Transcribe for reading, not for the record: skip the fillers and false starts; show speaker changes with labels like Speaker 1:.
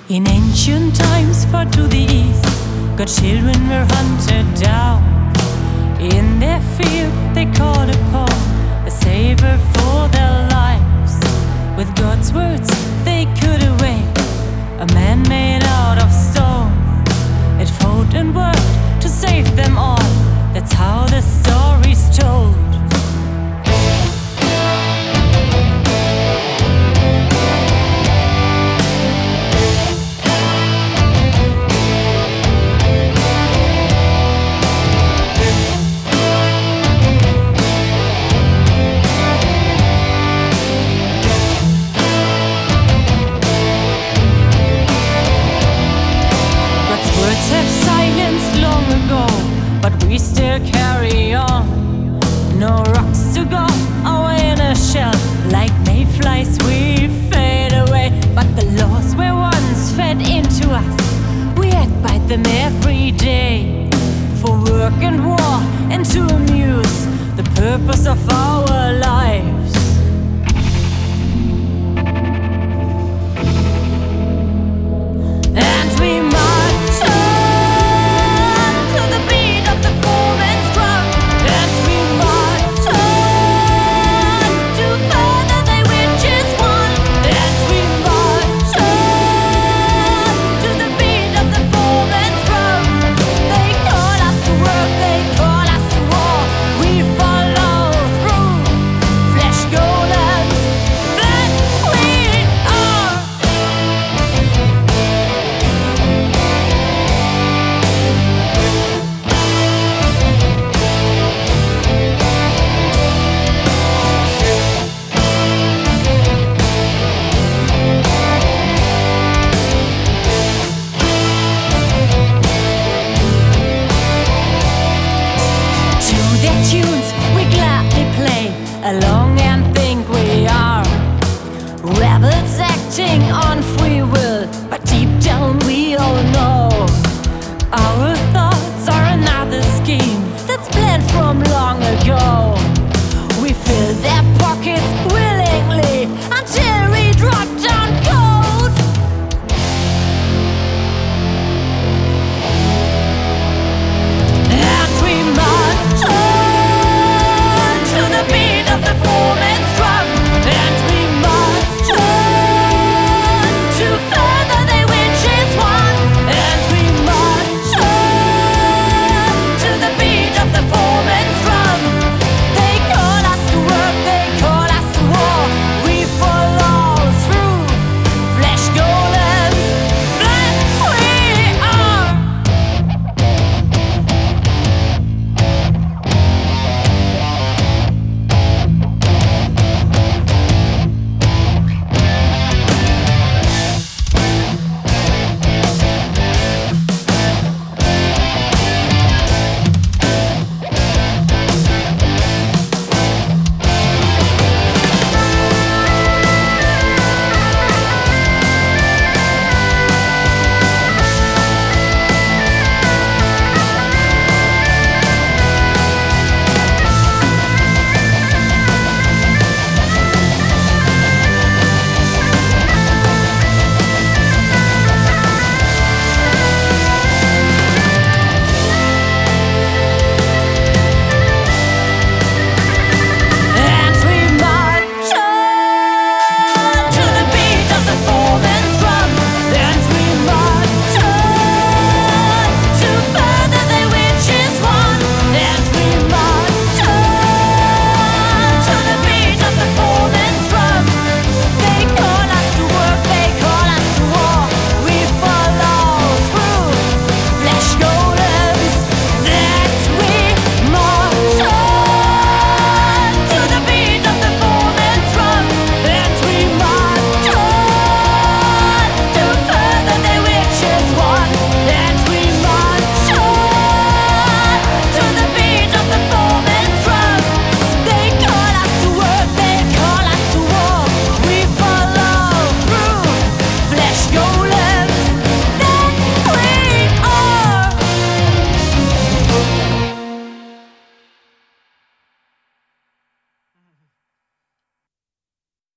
Speaker 1: In ancient times, far to the east, God's children were hunted down. In their fear, they called upon a savior for their lives. With God's words, they could awake a man made out of stone. It fought and worked to save them all. That's how the story's told. But we still carry on. No rocks to go away in a shell. Like mayflies we fade away. But the laws were once fed into us. We act by them every day. For work and war and to amuse the purpose of our lives. And we march on to the beat of the foreman's drum. And we march on to further thy witches won. And we march on to the beat of the foreman's drum. They call us to work, they call us to war. We follow through, flesh golems, that we are. To their tunes we gladly play along and think we are rebels acting on free will, but deep down we all know our thoughts are another scheme that's planned from long ago.